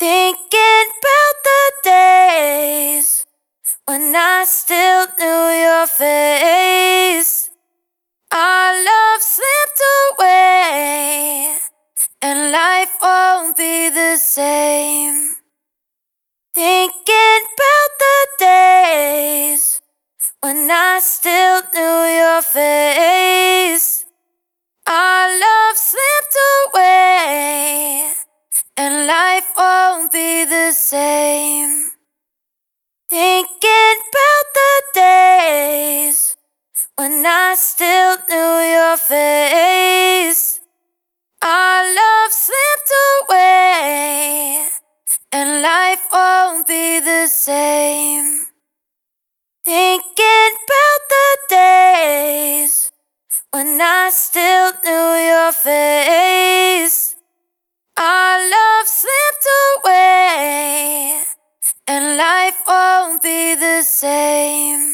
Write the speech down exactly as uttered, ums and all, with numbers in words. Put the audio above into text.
Thinking about the days when I still knew your face. Our love slipped away and life won't be the same. Thinking about the days when I still knew your face. Our love slipped away and life won't be the same. Thinking about the days when I still knew your face. Our love slipped away and life won't be the same. Thinking about the days when I still knew your face. Our love slipped away and life won't be the same.